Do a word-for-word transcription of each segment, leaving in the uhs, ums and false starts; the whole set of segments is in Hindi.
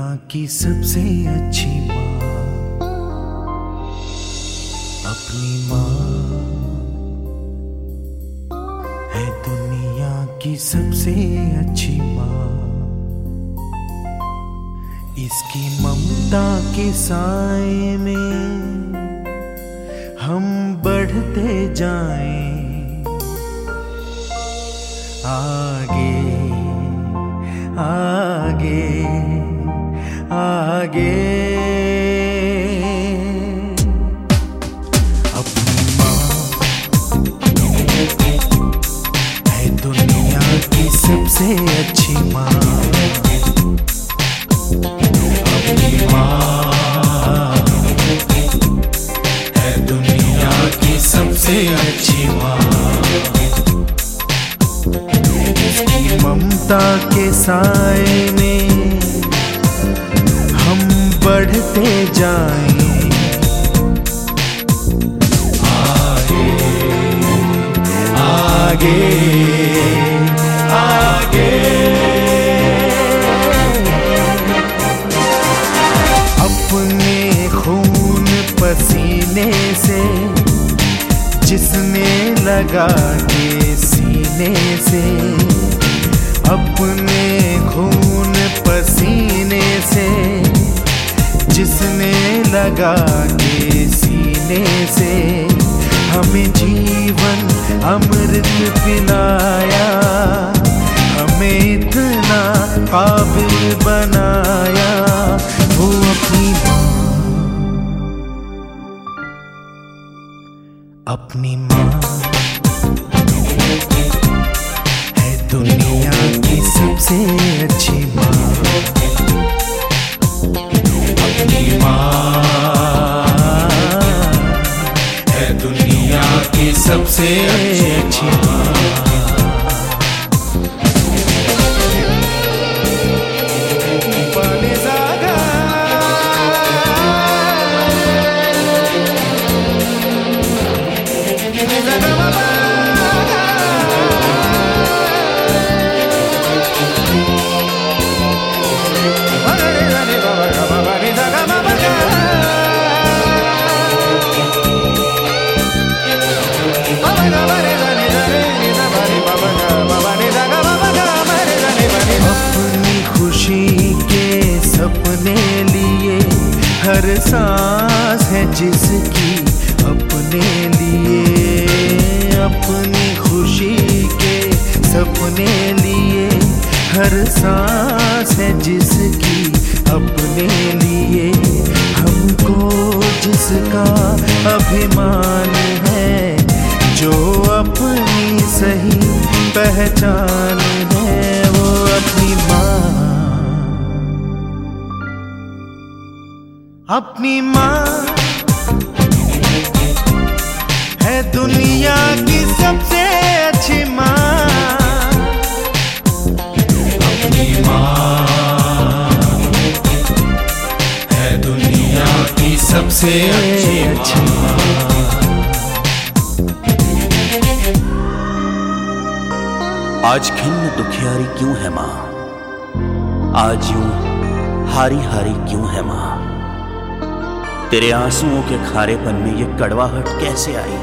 दुनिया की सबसे अच्छी माँ अपनी माँ है। दुनिया की सबसे अच्छी माँ, इसकी ममता के साए में हम बढ़ते जाएं आगे आगे आगे। अपनी माँ है दुनिया की सबसे अच्छी माँ। अपनी माँ है दुनिया की सबसे अच्छी माँ, ममता के साए में हम बढ़ते जाएं आगे आगे आगे। अपने खून पसीने से जिसने लगा के सीने से, अपने खून पसीने से जिसने लगा के सीने से हमें जीवन अमृत पिलाया, हमें इतना काबिल बनाया वो अपनी माँ। अपनी माँ दुनिया की सबसे अच्छी माँ। अपनी माँ है दुनिया की सबसे अच्छी माँ। अपनी खुशी के सपने लिए हर सांस है जिसकी अपने लिए, अपनी खुशी के सपने लिए हर सांस है जिसकी अपने लिए। हमको जिसका अभिमान है, जो अपनी सही पहचान है वो अपनी माँ। अपनी माँ है दुनिया की सबसे अच्छी माँ। अपनी माँ है दुनिया की सबसे अच्छी माँ। आज खिन्न दुखियारी क्यों है माँ, आज यूं हारी हारी क्यों है माँ। तेरे आंसुओं के खारेपन में ये कड़वाहट कैसे आई।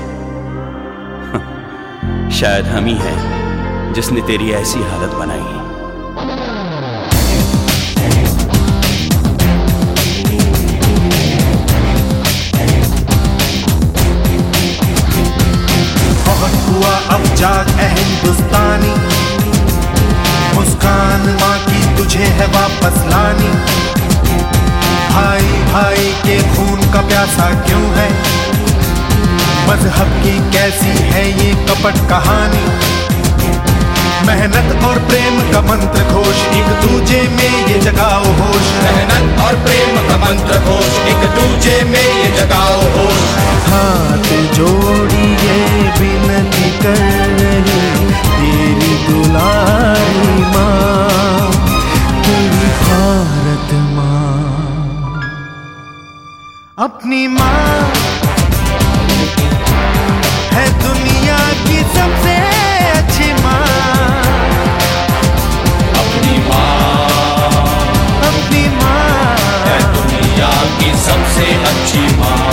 शायद हम ही हैं जिसने तेरी ऐसी हालत बनाई। हुआ अब जाग ए हिंदुस्तानी, मुस्कान माँ की तुझे है वापस लानी। भाई भाई के खून का प्यासा क्यों है, मजहब की कैसी है ये कपट कहानी। मेहनत और प्रेम का मंत्र घोष एक दूजे में ये जगाओ होश। मेहनत और प्रेम का मंत्र घोष एक दूजे में ये जगाओ होश। हाथ जोड़िए विनती कर रही तेरी दुलारी माँ, तेरी भारत माँ। अपनी माँ है दुनिया की सबसे अच्छी माँ। अपनी माँ अपनी माँ सच्ची माँ।